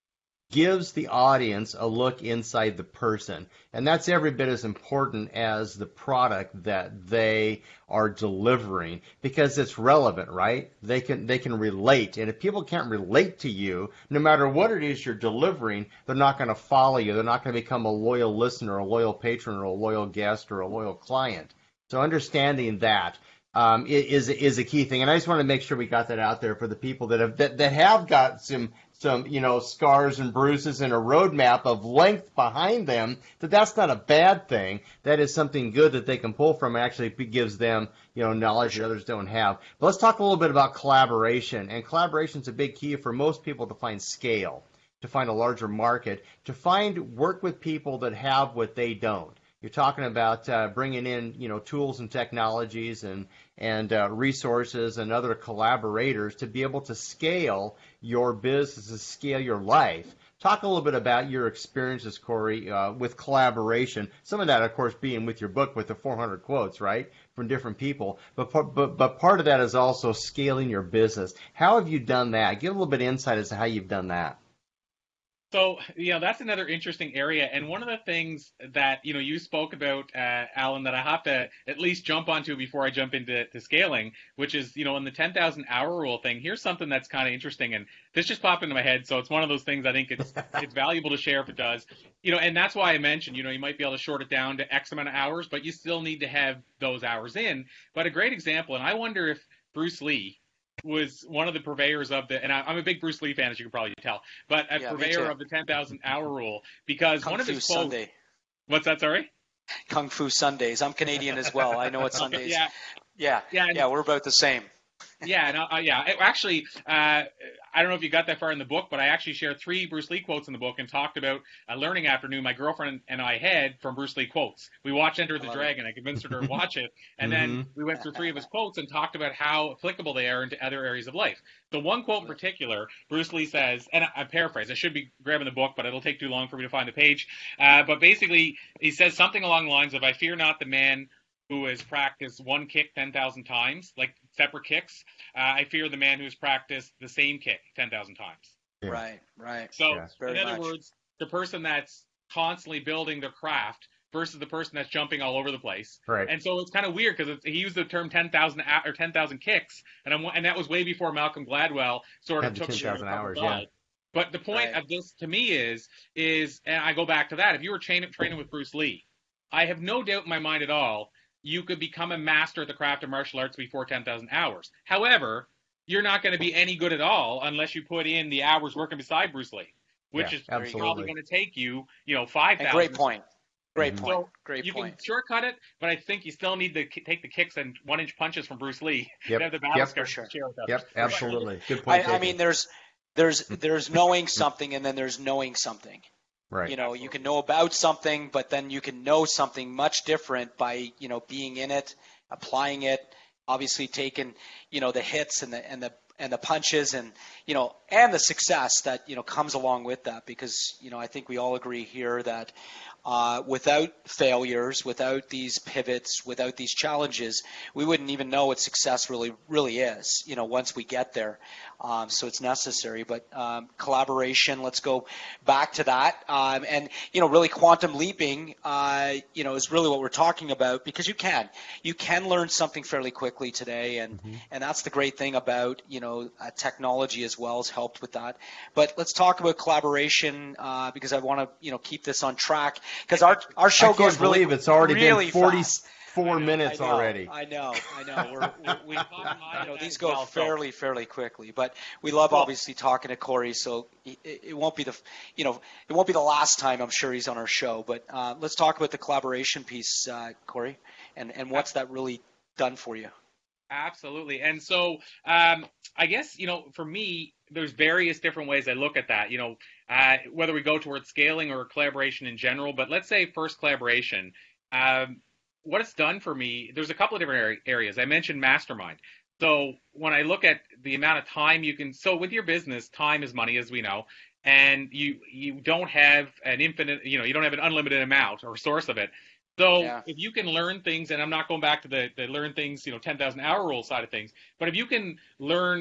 gives the audience a look inside the person. And that's every bit as important as the product that they are delivering, because it's relevant, right? They can they can relate. And if people can't relate to you, no matter what it is you're delivering, they're not going to follow you. They're not going to become a loyal listener, a loyal patron, or a loyal guest, or a loyal client. So understanding that um, is is a key thing. And I just want to make sure we got that out there for the people that have that, that have got some some, you know, scars and bruises and a roadmap of length behind them, that that's not a bad thing. That is something good that they can pull from. It actually gives them, you know, knowledge that others don't have. But let's talk a little bit about collaboration. And collaboration is a big key for most people to find scale, to find a larger market, to find work with people that have what they don't. You're talking about uh, bringing in, you know, tools and technologies and and uh, resources and other collaborators to be able to scale your business, to scale your life. Talk a little bit about your experiences, Corey, uh, with collaboration. Some of that, of course, being with your book with the four hundred quotes, right, from different people. But but but part of that is also scaling your business. How have you done that? Give a little bit of insight as to how you've done that. So, you know, that's another interesting area. And one of the things that, you know, you spoke about, uh, Alan, that I have to at least jump onto before I jump into to scaling, which is, you know, in the ten thousand hour rule thing, here's something that's kind of interesting. And this just popped into my head. So it's one of those things I think it's it's valuable to share if it does. You know, and that's why I mentioned, you know, you might be able to short it down to X amount of hours, but you still need to have those hours in. But a great example, and I wonder if Bruce Lee was one of the purveyors of the, and I, I'm a big Bruce Lee fan, as you can probably tell, but a yeah, purveyor of the ten thousand hour rule, because Kung one of Fu his quotes. Sunday. What's that, sorry? Kung Fu Sundays. I'm Canadian as well. I know it's Sundays. yeah. Yeah. Yeah. Yeah, we're about the same. yeah, no, uh, yeah. It, actually, uh, I don't know if you got that far in the book, but I actually shared three Bruce Lee quotes in the book and talked about a learning afternoon my girlfriend and I had from Bruce Lee quotes. We watched Enter the Dragon. It. I convinced her to watch it, and mm-hmm. then we went through three of his quotes and talked about how applicable they are into other areas of life. The one quote in particular, Bruce Lee says, and I, I paraphrase, I should be grabbing the book, but it'll take too long for me to find the page. Uh, but basically, he says something along the lines of, "I fear not the man who has practiced one kick ten thousand times, like separate kicks. Uh, I fear the man who has practiced the same kick ten thousand times." Yeah. Right, right. So, yes, in other much. words, the person that's constantly building their craft versus the person that's jumping all over the place. Right. And so it's kind of weird because he used the term ten thousand or ten thousand kicks, and I'm, and that was way before Malcolm Gladwell sort of Had took ten thousand hours. Yeah. Yeah. But the point Right. of this to me is, is, and I go back to that. If you were training training with Bruce Lee, I have no doubt in my mind at all you could become a master at the craft of martial arts before ten thousand hours. However, you're not going to be any good at all unless you put in the hours working beside Bruce Lee, which Yeah, is absolutely. probably going to take you, you know, five thousand. Great point. Great Mhm. point. So Great you point. can shortcut it, but I think you still need to k- take the kicks and one-inch punches from Bruce Lee Yep. to have the battle Yep. scars For to share with others. Yep, absolutely. Good point. I, I taken. mean, there's there's there's knowing something, and then there's knowing something. right. You know, you can know about something, but then you can know something much different by, you know, being in it, applying it, obviously taking, you know, the hits and the and the and the punches and, you know, and the success that, you know, comes along with that, because, you know, I think we all agree here that uh, without failures, without these pivots, without these challenges, we wouldn't even know what success really, really is, you know, once we get there. Um, so it's necessary. But um, collaboration, let's go back to that. Um, and, you know, really quantum leaping, uh, you know, is really what we're talking about, because you can. You can learn something fairly quickly today. And, mm-hmm. and that's the great thing about, you know, uh, technology as well has helped with that. But let's talk about collaboration uh, because I want to, you know, keep this on track. Because our our show I can't goes really, believe it's already really been forty-four fast. minutes I know, already. I know, I know. We're, we, we, you know, these go Well, so- fairly, fairly quickly. But we love Cool. obviously talking to Corey, so it, it won't be the, you know, it won't be the last time I'm sure he's on our show. But uh, let's talk about the collaboration piece, uh, Corey, and and what's that really done for you? Absolutely. And so um, I guess, you know, for me, there's various different ways I look at that, you know, uh, whether we go towards scaling or collaboration in general. But let's say first collaboration, um, what it's done for me, there's a couple of different areas. I mentioned mastermind. So when I look at the amount of time you can, so with your business, time is money, as we know, and you you don't have an infinite, you know, you don't have an unlimited amount or source of it. So Yeah. if you can learn things, and I'm not going back to the, the learn things, you know, ten thousand hour rule side of things, but if you can learn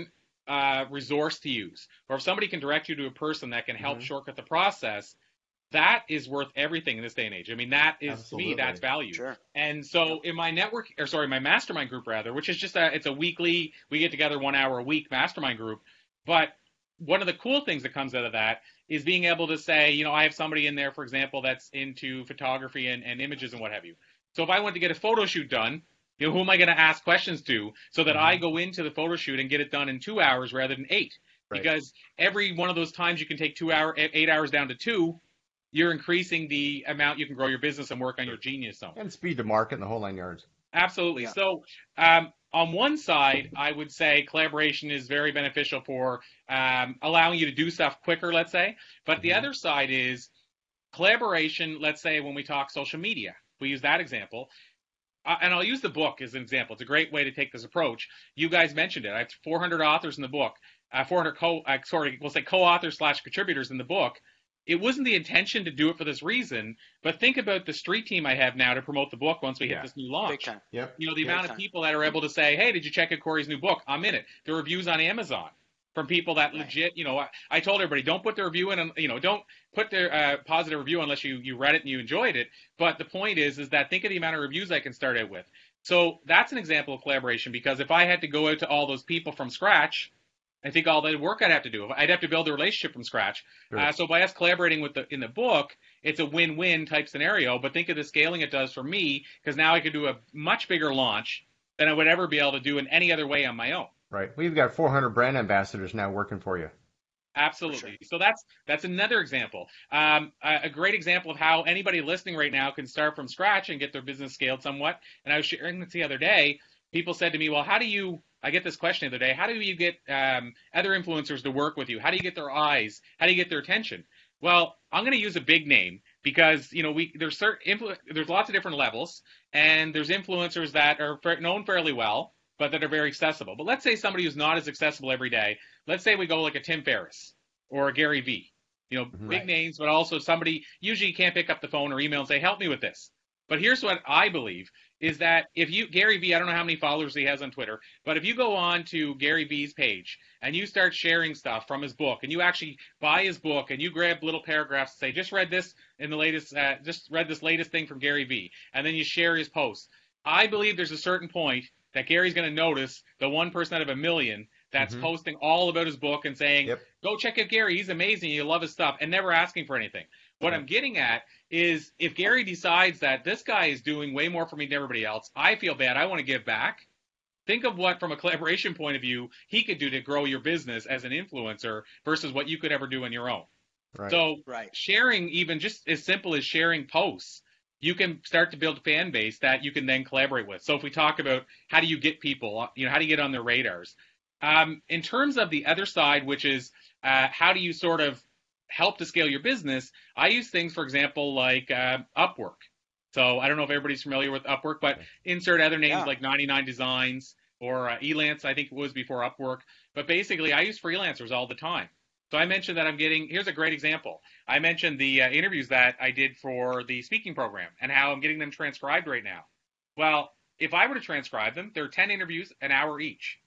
uh, resource to use, or if somebody can direct you to a person that can help Mhm. shortcut the process, that is worth everything in this day and age. I mean, that is Absolutely. to me, that's value. Sure. And so in my network, or sorry, my mastermind group rather, which is just a, it's a weekly, we get together one hour a week mastermind group. But one of the cool things that comes out of that is being able to say, you know, I have somebody in there, for example, that's into photography and, and images and what have you. So if I want to get a photo shoot done, you know, who am I going to ask questions to so that mm-hmm. I go into the photo shoot and get it done in two hours rather than eight? Right. Because every one of those times you can take two hour, eight hours down to two, you're increasing the amount you can grow your business and work on your genius zone. And speed to market and the whole nine yards. Absolutely. Yeah. So um, on one side, I would say collaboration is very beneficial for um, allowing you to do stuff quicker, let's say. But mm-hmm. the other side is collaboration, let's say when we talk social media. We use that example. Uh, and I'll use the book as an example. It's a great way to take this approach. You guys mentioned it. I have four hundred authors in the book, uh, four hundred co, uh, sorry, we'll say co-authors slash contributors in the book. It wasn't the intention to do it for this reason, but think about the street team I have now to promote the book once we yeah. hit this new launch. Big time. Yep. You know, the Big amount time. of people that are able to say, hey, did you check out Corey's new book? I'm in it. The reviews on Amazon from people that Right. legit, you know, I, I told everybody, don't put the review in, you know, don't put their uh, positive review unless you, you read it and you enjoyed it. But the point is, is that think of the amount of reviews I can start out with. So that's an example of collaboration, because if I had to go out to all those people from scratch, I think all the work I'd have to do, I'd have to build a relationship from scratch. Sure. Uh, so by us collaborating with the in the book, it's a win-win type scenario. But think of the scaling it does for me, because now I could do a much bigger launch than I would ever be able to do in any other way on my own. Right. We've got four hundred brand ambassadors now working for you. Absolutely. Sure. So that's that's another example. Um, a, a great example of how anybody listening right now can start from scratch and get their business scaled somewhat. And I was sharing this the other day. People said to me, well, how do you, I get this question the other day, how do you get um, other influencers to work with you? How do you get their eyes? How do you get their attention? Well, I'm going to use a big name because, you know, we there's certain influ- there's lots of different levels, and there's influencers that are known fairly well, but that are very accessible. But let's say somebody who's not as accessible every day. Let's say we go like a Tim Ferriss or a Gary Vee, you know, Mm-hmm. big Right. names, but also somebody usually can't pick up the phone or email and say, help me with this. But here's what I believe is that if you, Gary Vee, I don't know how many followers he has on Twitter, but if you go on to Gary Vee's page and you start sharing stuff from his book and you actually buy his book and you grab little paragraphs and say, just read this in the latest, uh, just read this latest thing from Gary Vee, and then you share his posts. I believe there's a certain point that Gary's going to notice the one person out of a million that's Mhm. posting all about his book and saying, Yep. go check out Gary, he's amazing, you love his stuff, and never asking for anything. What I'm getting at is if Gary decides that this guy is doing way more for me than everybody else, I feel bad, I want to give back. Think of what, from a collaboration point of view, he could do to grow your business as an influencer versus what you could ever do on your own. Right. So Right. sharing, even just as simple as sharing posts, you can start to build a fan base that you can then collaborate with. So if we talk about how do you get people, you know, how do you get on their radars? Um, in terms of the other side, which is uh, how do you sort of help to scale your business, I use things, for example, like uh, Upwork. So I don't know if everybody's familiar with Upwork, but insert other names Yeah. like ninety-nine Designs or uh, Elance, I think it was before Upwork. But basically, I use freelancers all the time. So I mentioned that I'm getting, here's a great example. I mentioned the uh, interviews that I did for the speaking program and how I'm getting them transcribed right now. Well, if I were to transcribe them, there are ten interviews, an hour each.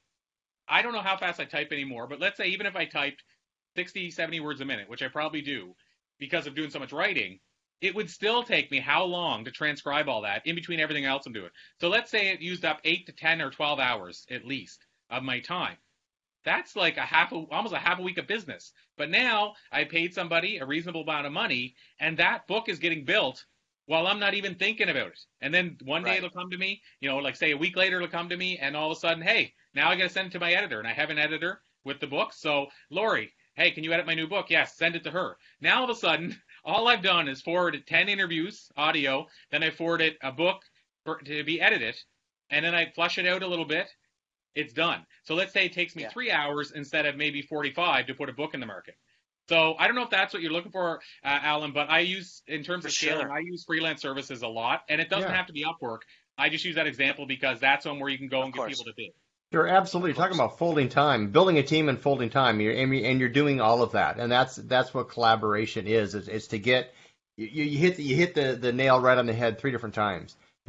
I don't know how fast I type anymore, but let's say even if I typed sixty, seventy words a minute, which I probably do because of doing so much writing, it would still take me how long to transcribe all that in between everything else I'm doing. So let's say it used up eight to ten or twelve hours at least of my time. That's like a half, a, almost a half a week of business. But now I paid somebody a reasonable amount of money, and that book is getting built while I'm not even thinking about it. And then one day Right. it'll come to me, you know, like say a week later it'll come to me, and all of a sudden, hey, now I got to send it to my editor, and I have an editor with the book. So Lori, hey, can you edit my new book? Yes, send it to her. Now all of a sudden, all I've done is forwarded ten interviews, audio, then I forwarded a book for, to be edited, and then I flush it out a little bit. It's done. So let's say it takes me Yeah. three hours instead of maybe forty-five to put a book in the market. So I don't know if that's what you're looking for, uh, Alan, but I use, in terms For of scaling, sure. I use freelance services a lot, and it doesn't Yeah. have to be Upwork. I just use that example because that's one where you can go Of and course. get people to bid. You're absolutely Of course. talking about folding time, building a team and folding time. You're, and you- and you're doing all of that, and that's that's what collaboration is. It's, it's to get you, you hit the, you hit the, the nail right on the head three different times.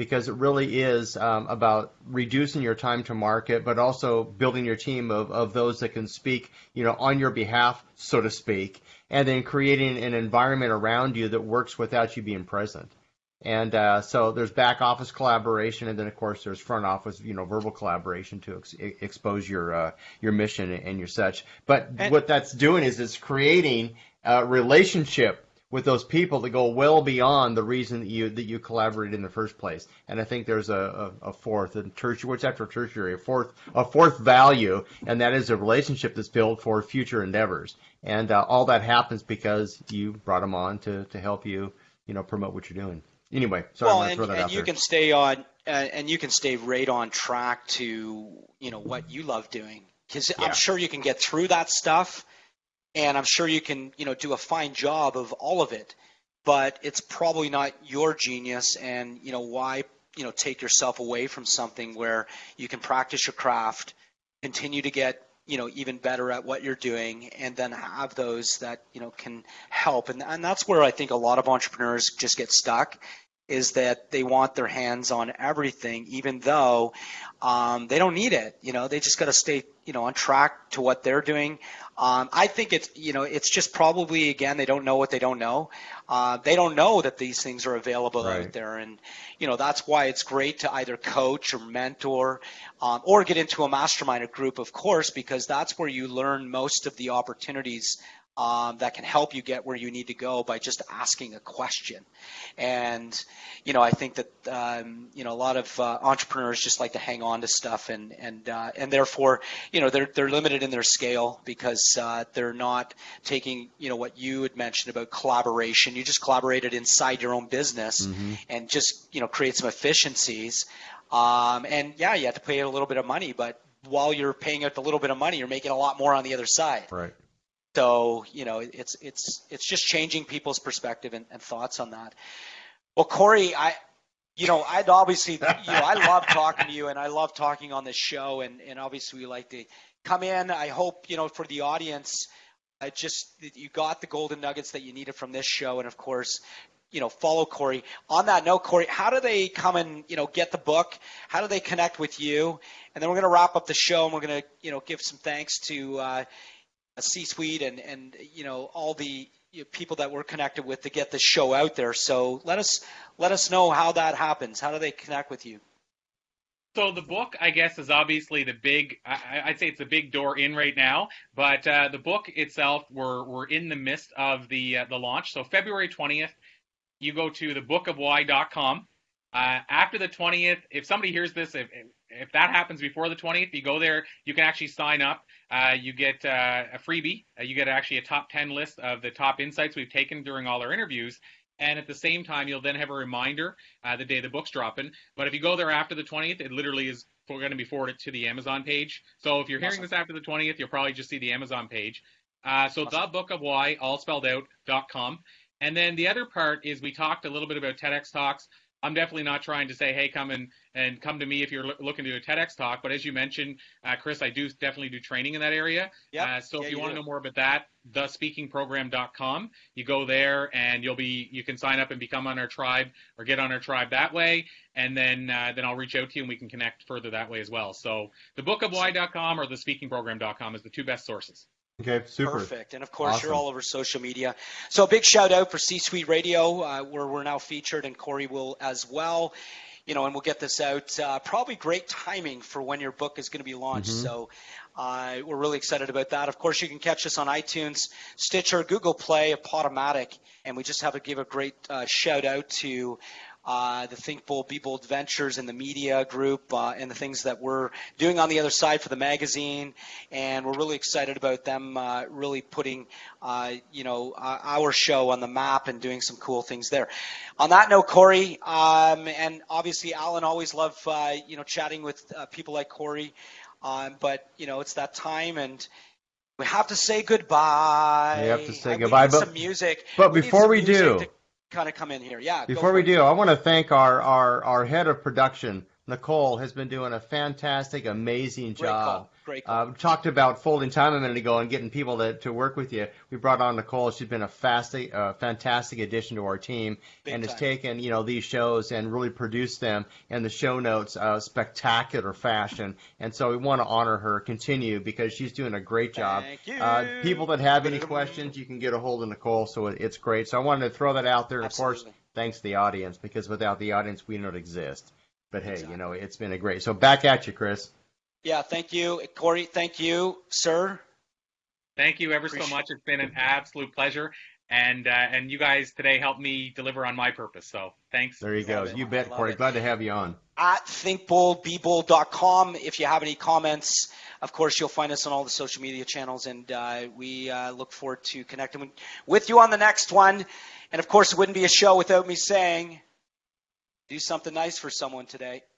because it really is um, about reducing your time to market, but also building your team of, of those that can speak, you know, on your behalf, so to speak, and then creating an environment around you that works without you being present. And uh, so there's back office collaboration, and then of course there's front office, you know, verbal collaboration to ex- expose your uh, your mission and your such. But and what that's doing is it's creating a relationship with those people that go well beyond the reason that you that you collaborated in the first place. And I think there's a, a, a fourth, and tertiary, what's after tertiary, a fourth a fourth value, and that is a relationship that's built for future endeavors. And uh, all that happens because you brought them on to to help you, you know, promote what you're doing. Anyway, sorry, well, I'm going to throw and, that and out you there. can stay on, uh, and you can stay right on track to, you know, what you love doing, because Yeah. I'm sure you can get through that stuff, and I'm sure you can, you know, do a fine job of all of it, but it's probably not your genius, and, you know, why, you know, take yourself away from something where you can practice your craft, continue to get, you know, even better at what you're doing, and then have those that, you know, can help. And, and that's where I think a lot of entrepreneurs just get stuck, is that they want their hands on everything, even though um, they don't need it. You know, they just got to stay, you know, on track to what they're doing. Um, I think it's, you know, it's just probably, again, they don't know what they don't know. Uh, they don't know that these things are available Right. out there. And, you know, that's why it's great to either coach or mentor um, or get into a mastermind, a group, of course, because that's where you learn most of the opportunities Um, that can help you get where you need to go by just asking a question. And, you know, I think that, um, you know, a lot of uh, entrepreneurs just like to hang on to stuff, and, and, uh, and therefore, you know, they're, they're limited in their scale because uh, they're not taking, you know, what you had mentioned about collaboration. You just collaborated inside your own business Mm-hmm. and just, you know, create some efficiencies. Um, and yeah, you have to pay a little bit of money, but while you're paying out the little bit of money, you're making a lot more on the other side. Right. So, you know, it's it's it's just changing people's perspective and, and thoughts on that. Well, Corey, I, you know, I'd obviously, you know, I love talking to you, and I love talking on this show, and, and obviously we like to come in. I hope, you know, for the audience, I just that you got the golden nuggets that you needed from this show, and of course, you know, follow Corey. On that note, Corey, how do they come and, you know, get the book? How do they connect with you? And then we're going to wrap up the show, and we're going to, you know, give some thanks to uh, C-Suite and, and, you know, all the you know, people that we're connected with to get this show out there. So let us let us know how that happens. How do they connect with you? So the book, I guess, is obviously the big, I, I'd say it's the big door in right now, but uh, the book itself, we're, we're in the midst of the uh, the launch. So February twentieth, you go to the book of why dot com. Uh, after the twentieth, if somebody hears this, if, if that happens before the twentieth, you go there, you can actually sign up. Uh, you get uh, a freebie. Uh, you get actually a top ten list of the top insights we've taken during all our interviews. And at the same time, you'll then have a reminder uh, the day the book's dropping. But if you go there after the twentieth, it literally is going to be forwarded to the Amazon page. So if you're hearing Awesome. this after the twentieth, you'll probably just see the Amazon page. Uh, so Awesome. the book of why, all spelled out, dot com. And then the other part is we talked a little bit about TEDx Talks. I'm definitely not trying to say, hey, come and, and come to me if you're lo- looking to do a TEDx talk. But as you mentioned, uh, Chris, I do definitely do training in that area. Yep. Uh, so Yeah, if you, you want to do. know more about that, the speaking program dot com. You go there and you'll be you can sign up and become on our tribe or get on our tribe that way. And then uh, then I'll reach out to you and we can connect further that way as well. So the book of why dot com or the speaking program dot com is the two best sources. Okay, super. Perfect. And of course, Awesome. you're all over social media. So a big shout out for C-Suite Radio, uh, where we're now featured, and Corey will as well. You know, and we'll get this out. Uh, probably great timing for when your book is going to be launched. Mm-hmm. So uh, we're really excited about that. Of course, you can catch us on iTunes, Stitcher, Google Play, Podomatic. And we just have to give a great uh, shout out to uh, the Think Bold, Be Bold Ventures and the media group uh, and the things that we're doing on the other side for the magazine. And we're really excited about them uh, really putting, uh, you know, uh, our show on the map and doing some cool things there. On that note, Corey, um, and obviously Alan, always love, uh, you know, chatting with uh, people like Corey. Um, but, you know, it's that time, and we have to say goodbye. We have to say Uh, goodbye, We need but- some music. but We need before some we music do- to kind of come in here. Yeah. go Before for we it. do, I want to thank our, our, our head of production, Nicole has been doing a fantastic, amazing Great job. call. Great call. Uh, talked about folding time a minute ago and getting people to, to work with you. We brought on Nicole. She's been a fast, uh, fantastic addition to our team Big and has time. taken, you know, these shows and really produced them and the show notes uh, spectacular fashion. And so we want to honor her, continue, because she's doing a great job. Thank you. Uh, people that have any questions, you can get a hold of Nicole. So it, it's great. So I wanted to throw that out there. And of course, Absolutely. thanks to the audience, because without the audience, we don't exist. But hey, Exactly. you know, it's been a great. So back at you, Chris. Yeah, thank you. Corey, thank you, sir. Thank you ever Appreciate so much. It's been an absolute pleasure. And uh, and you guys today helped me deliver on my purpose. So thanks. There you go. it. You bet, Love Corey. it. Glad to have you on. At think bold be bold dot com. If you have any comments, of course, you'll find us on all the social media channels, and uh, we uh, look forward to connecting with you on the next one. And, of course, it wouldn't be a show without me saying, do something nice for someone today.